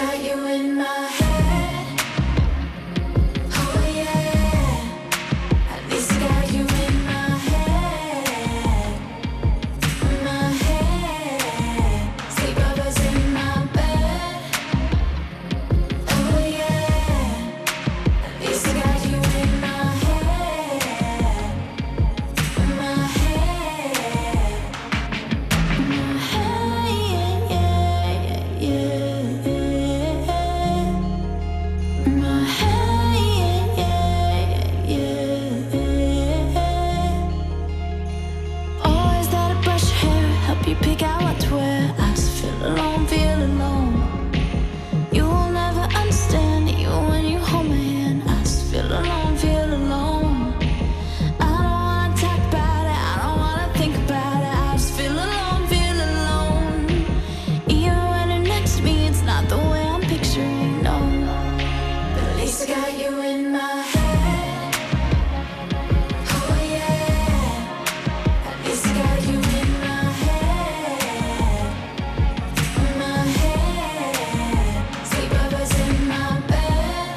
got you in my head. Oh yeah. At least I got you in my head. My head. Sleepovers in my bed. Oh yeah. At least I got you in my head. My head. My head. Yeah, yeah, yeah. My head. Yeah, yeah, yeah. Oh, is that a brush of hair? Help you pick out what to wear. I just feel alone, feel alone. You will never understand it, even when you hold my hand. I just feel alone, feel alone. I don't wanna talk about it, I don't wanna think about it. I just feel alone, feel alone. Even when you're next to me, it's not the way I'm picturing, no. But at least I got you in my head. Oh yeah. At least I got you in my head. My head. Sleepovers in my bed.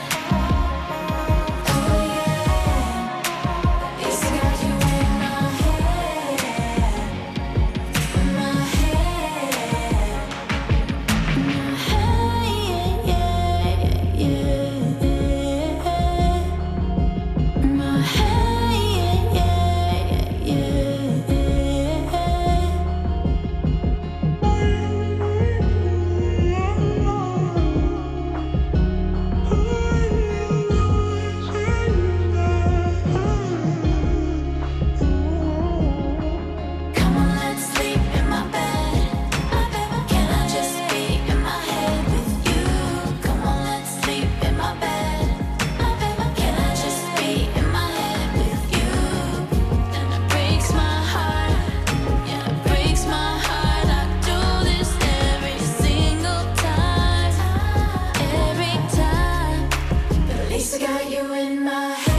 Oh yeah. At least I got you in my head. My head. My head. Yeah, yeah, yeah. My head. Yeah, yeah, yeah. Come on, let's sleep in my bed. Can I just be in my head with you? Come on, let's sleep in my bed. Can I just be in my head with you? And it breaks my heart. Yeah, it breaks my heart. I do this every single time. Every time. But at least I got you in my head.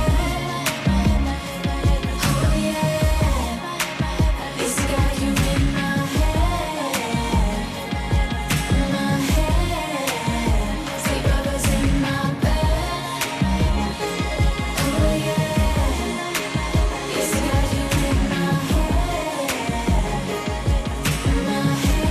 Oh yeah. At least I got you in my head. My head. Sleepovers in my bed. Oh yeah. At least I got you in my head. My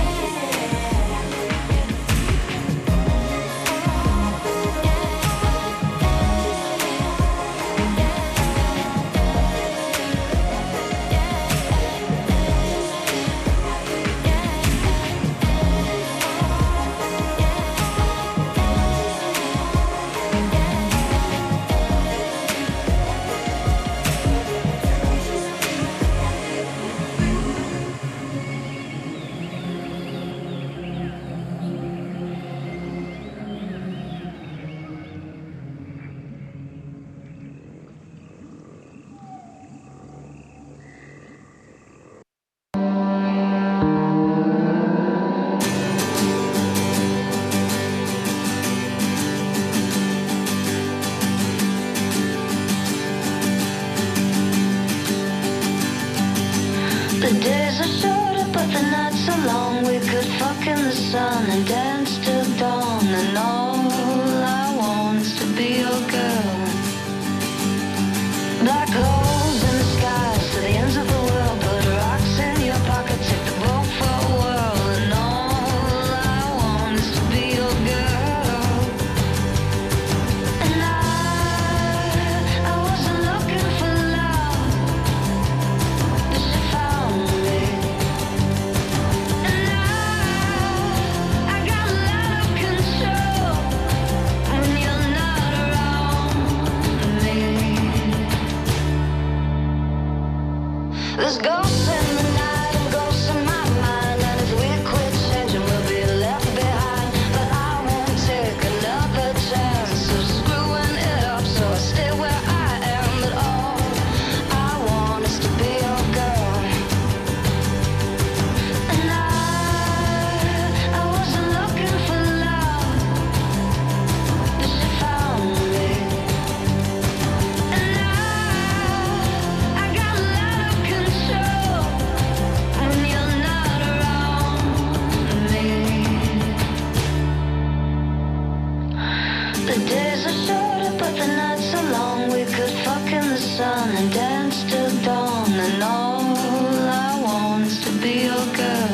The days are shorter, but the nights are long. We could fuck in the sun and dance till dawn. And all I want is to be your girl. Black holes in the skies to the ends of the world. Put rocks in your pocket, take the boat for a whirl. And all I want is to be your girl. And I wasn't looking for love, but she found me. And I got a lot of control when you're not around me. The days are shorter, but the nights are long. We could fuck in the sun and dance till dawn. And all I want is to be your girl.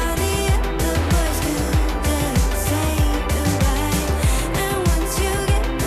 Get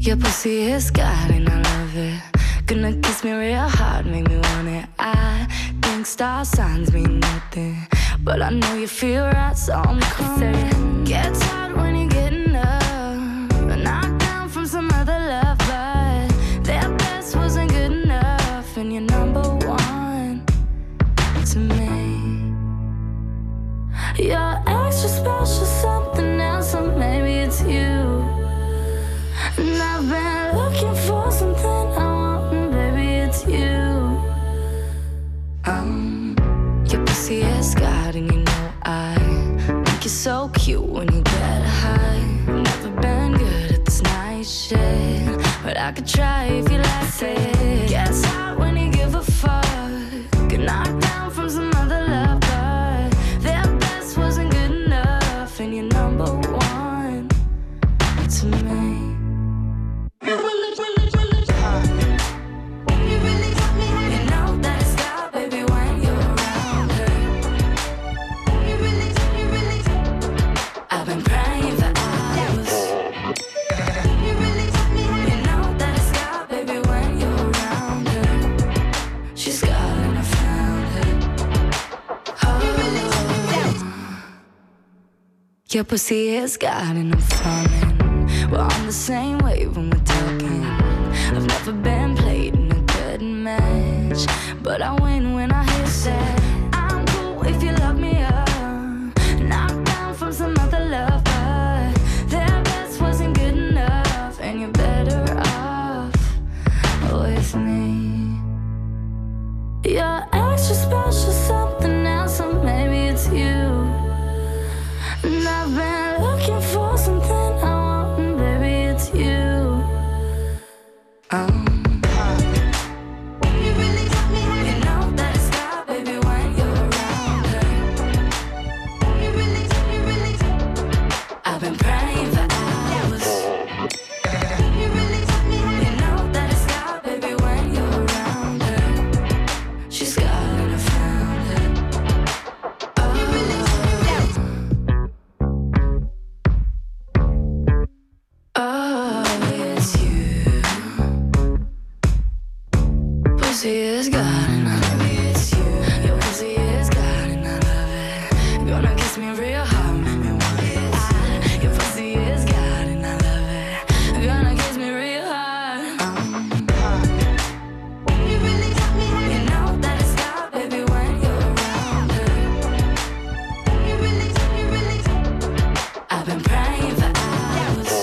Your pussy is God and I love it. Gonna kiss me real hard, make me want it. I think star signs mean nothing, but I know you feel right, so I'm coming. Gets hard when you're getting up, knocked down from some other love, but their best wasn't good enough, and you're number one to me. You're extra special, something else, or maybe it's you. And I've been looking for something I want, and baby, it's you. Your pussy is God, and you know I think you're so cute when you get high. Never been good at this nice shit, but I could try if you like it. Gets hot when you give a fuck, get knocked down from some other love, but their best wasn't good enough, and you're number one to me. You know that it's God, baby, when you're around her. I've been praying for hours. You know that it's God, baby, when you're around her. She's God and I found her. Oh. Your pussy is God and I'm falling. We're on the same wave when we're talking. I've never been played in a good match, but I win when I hit that. I'm cool if you love me up, knocked down from some other love, but their best wasn't good enough, and you're better off with me. You're extra special, something else, or maybe it's you. And I've been looking for something I want, and baby, it's you. You know that it's God, baby, when you're around her. I've been praying for hours. You know that it's God, baby, when you're around her. She's God and I found her. Oh, it's you. Pussy is God and I love it. It's you. Your pussy is God and I love it. Gonna kiss me real hard, make me want it. Your pussy is God and I love it. Gonna kiss me real hard. You know that it's God, baby, when you're around her. I've been praying for hours.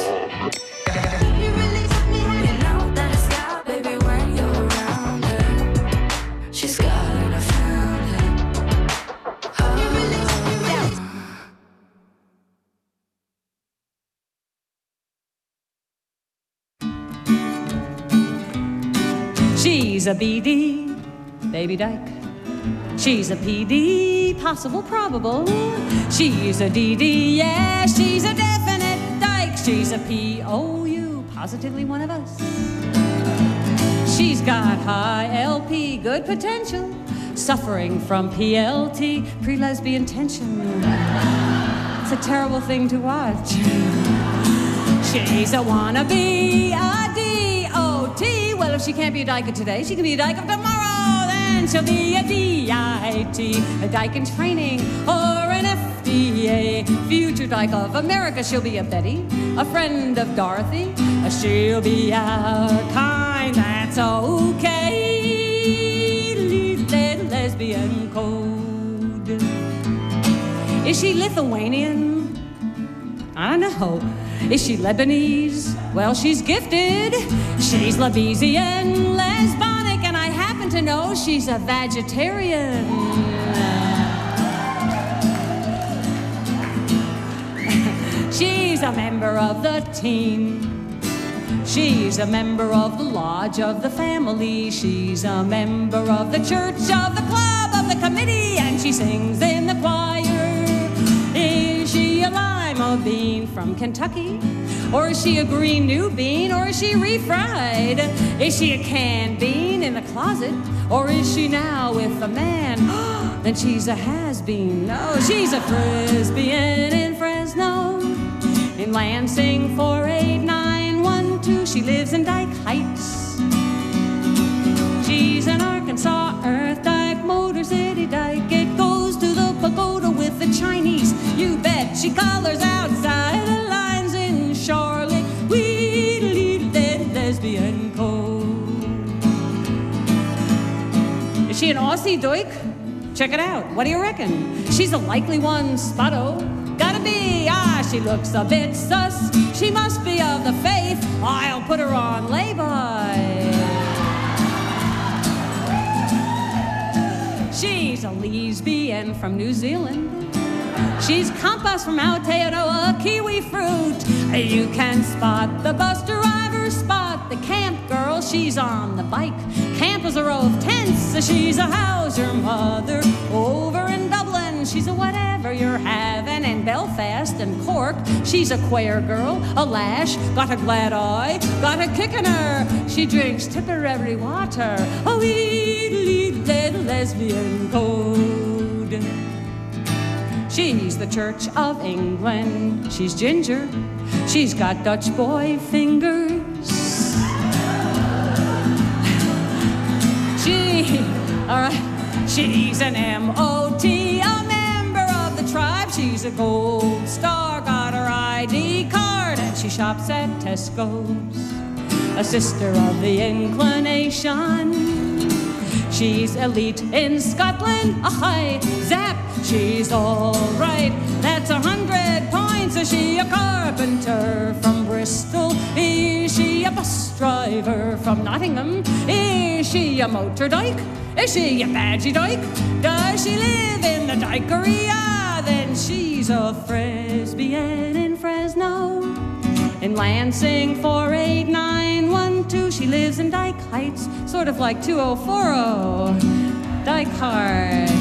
You know that it's God, baby, when you're around her. She's God and I found her. She's a BD, baby dyke. She's a PD, possible, probable. She's a DD, yeah, she's a definite dyke. She's a POU, positively one of us. She's got high LP, good potential, suffering from PLT, pre-lesbian tension. It's a terrible thing to watch. She's a wannabe, a DOT. Well, if she can't be a dyke of today, she can be a dyke of tomorrow. Then she'll be a DIT, a dyke in training, or an FDA. Future dyke of America, she'll be a Betty, a friend of Dorothy. She'll be our kind, that's okay. Lesbian code. Is she Lithuanian? I don't know. Is she Lebanese? Well, she's gifted. She's Lebesian, lesbonic, and I happen to know she's a vegetarian. She's a member of the team. She's a member of the lodge of the family. She's a member of the church, of the club, of the committee, and she sings in the choir. Is she a lima bean from Kentucky? Or is she a green new bean? Or is she refried? Is she a canned bean in the closet? Or is she now with a man? Then she's a has-been. No, she's a Frisbeean in Fresno. In Lansing 48912, she lives in Dyke Heights. She's an Arkansas Earth Dyke, Motor City Dyke. It goes to the pagoda with the Chinese. You bet she colors outside the lines in Charlotte. Lesbian code. Is she an Aussie Dyke? Check it out. What do you reckon? She's a likely one, Spotto. Gotta be. She looks a bit sus. She must be of the faith. I'll put her on lay-by. She's a lesbian from New Zealand. She's compass from Aotearoa, kiwi fruit. You can spot the bus driver, spot the camp girl. She's on the bike. Camp is a row of tents. She's a houser mother over in Dublin. She's a whatever you're having in Belfast and Cork. She's a queer girl, a lash, got a glad eye, got a kick in her. She drinks Tipperary water. A wee little lesbian code. She's the Church of England. She's ginger. She's got Dutch boy fingers. She's an M.O.T., a member of the tribe. She's a gold star, got her ID card, and she shops at Tesco's. A sister of the inclination. She's elite in Scotland. A high zap. She's all right. That's 100 points. Is she a carpenter from Bristol? Is she a bus driver from Nottingham? Is she a motor dyke? Is she a badgy dyke? Does she live in the dykery? Then she's a Fresbian in Fresno. In Lansing 48912, she lives in Dyke Heights, sort of like 2040 Dyke Heart.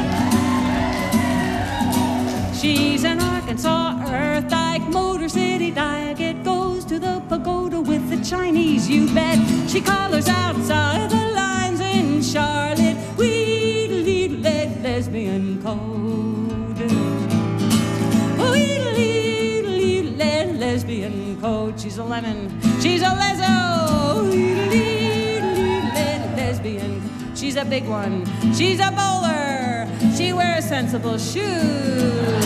She's an Arkansas Earth Dyke, Motor City Dyke. It goes to the pagoda with the Chinese, you bet. She colors outside the lines in Charlotte. Lesbian code. Lesbian code. She's a lemon. She's a lezo. Lesbian. She's a big one. She's a bowler. She wears sensible shoes.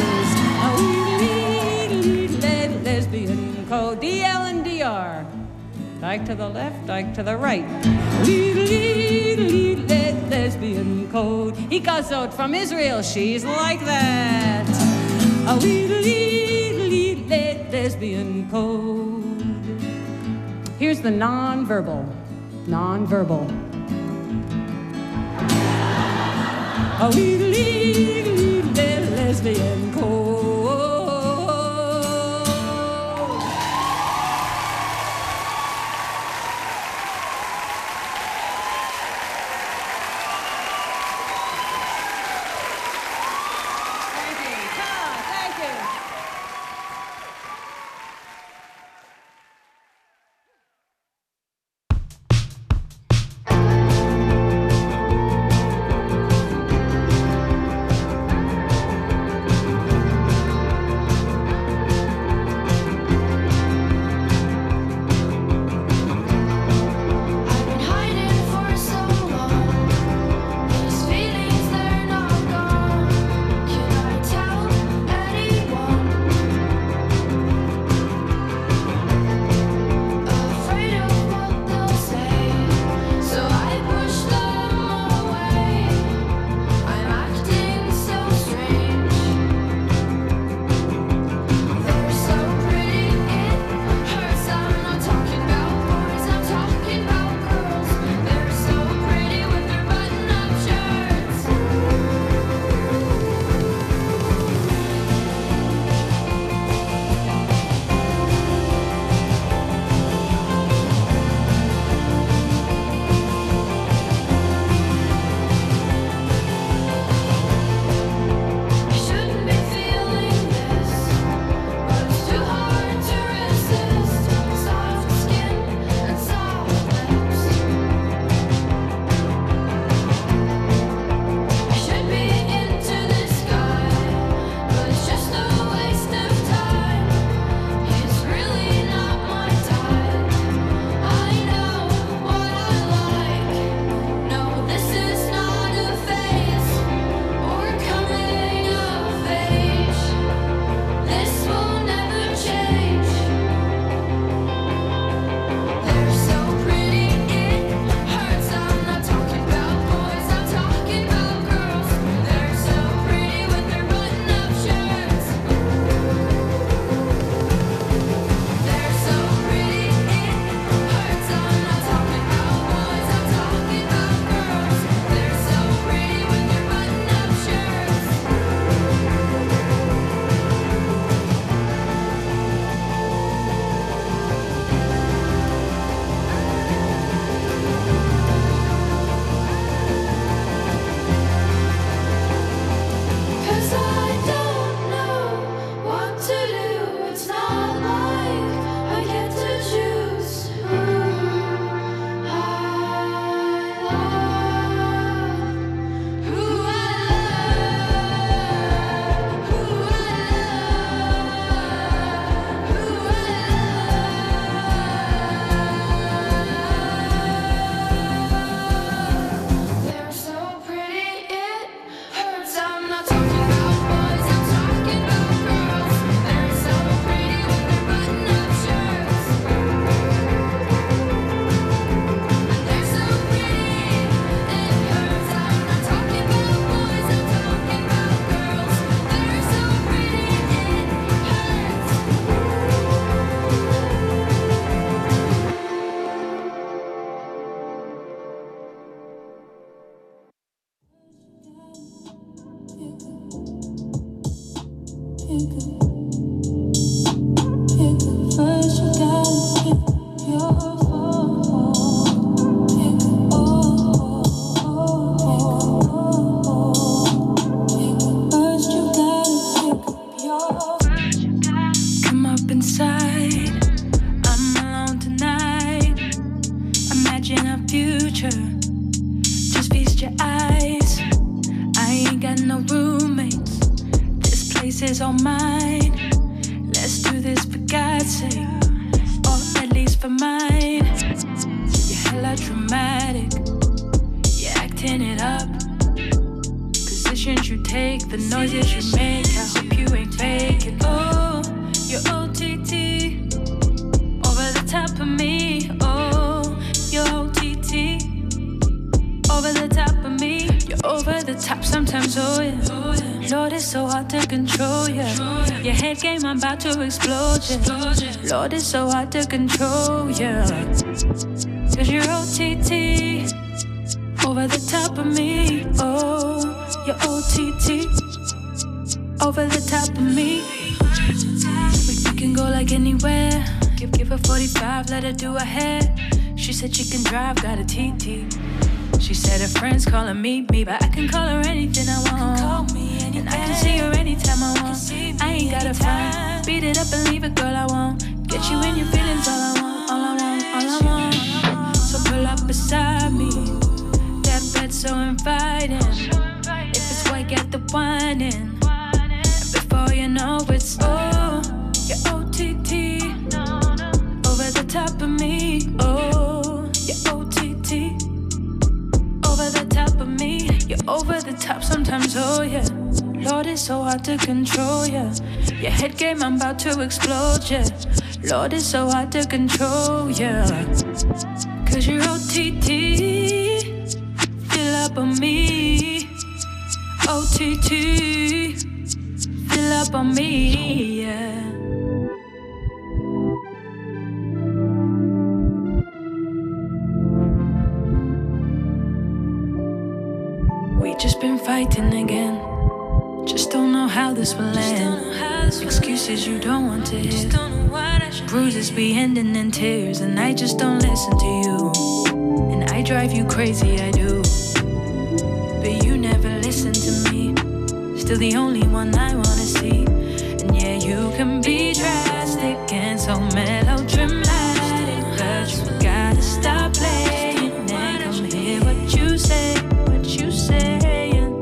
Lesbian code. DL and DR. Dyke to the left, Dyke to the right. Lesbian code. He goes out from Israel. She's like that. Lesbian code. Here's the non-verbal. Non-verbal. Lesbian code. future. Just feast your eyes. I ain't got no roommates. This place is all mine. Let's do this for God's sake, or at least for mine. You're hella dramatic. You're acting it up. Positions you take, the noises you make. I hope you ain't faking. Oh, you're OTT. Over the top of me. Oh, you're OTT. Over the top of me. You're over the top sometimes, oh yeah. Lord, it's so hard to control, yeah. Your head game, I'm about to explode, yeah. Lord, it's so hard to control, yeah. Cause you're OTT. Over the top of me, oh, you're OTT. Over the top of me. We can go like anywhere. Give her 45, let her do her hair. She said she can drive, got a TT. She said her friends call her me, but I can call her anything I want. And I can see her anytime I want. I ain't gotta find, beat it up and leave it, girl, I won't. Get you in your feelings, all I want, all I want, all I want. So pull up beside me. That bed's so inviting. If it's white, get the wine in. And before you know it's, oh, you're OTT. Over the top of me, oh, you're OTT. Over the top of me, you're over the top sometimes, oh yeah. Lord, it's so hard to control, yeah. Your head game, I'm about to explode, yeah. Lord, it's so hard to control, yeah. Cause you're OTT. Fill up on me. OTT. Fill up on me, yeah. We just been fighting again. Just don't know how this will end. Excuses you don't want to hear. Bruises be ending in tears, and I just don't listen to you. And I drive you crazy, I do. But you never listen to me. Still the only one I wanna see. And yeah, you can be drastic and so melodramatic, but you gotta stop playing and come hear what you say. You saying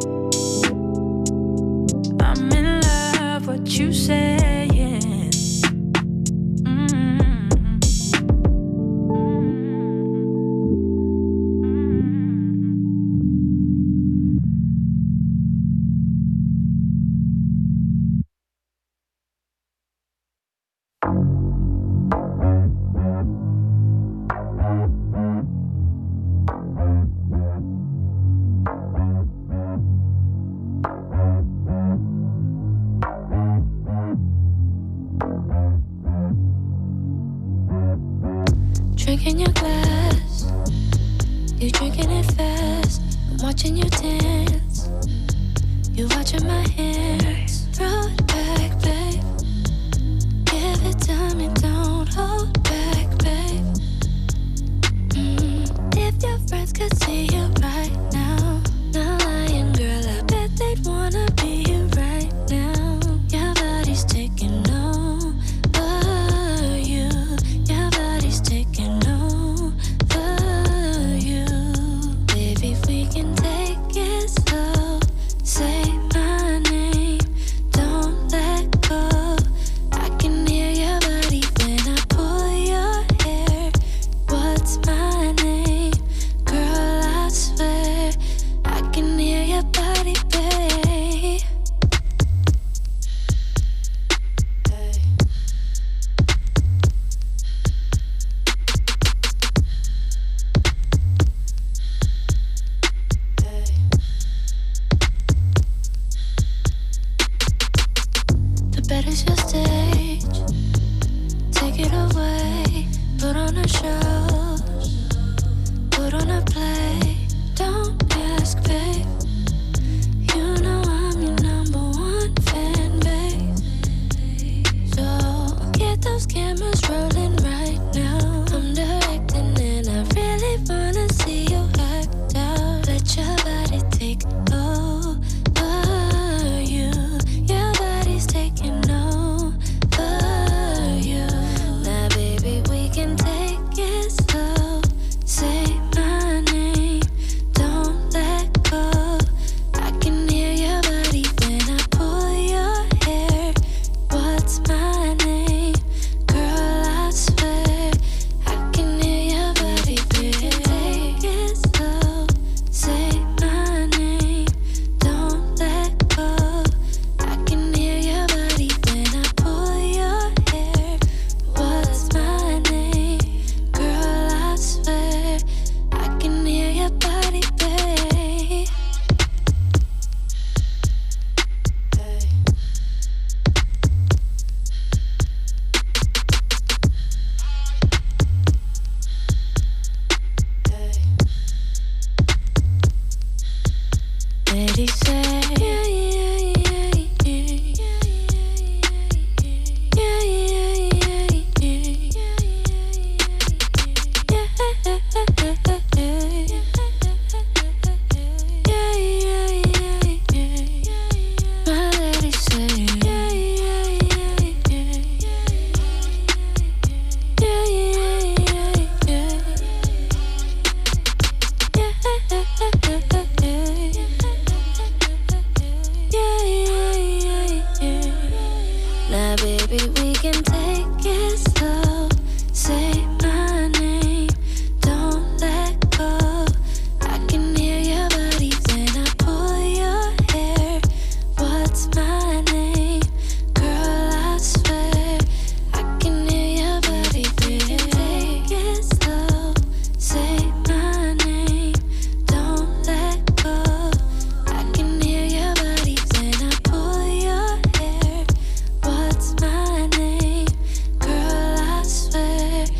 I'm in love, what you saying? Drinking your glass, you drinking it fast. I'm watching you dance, you watching my hands. Throw it back, babe. Give it to me, don't hold back, babe. If your friends could see you right now, not lying, girl, I bet they'd wanna be you right now. Your body's taking over you. Your body's taking over you. Baby, we can take it slow. Say my name, don't let go. I can hear your body when I pull your hair. What's my name? Girl, I swear I can hear your body, babe. The bed is your stage. Take it away, put on a show.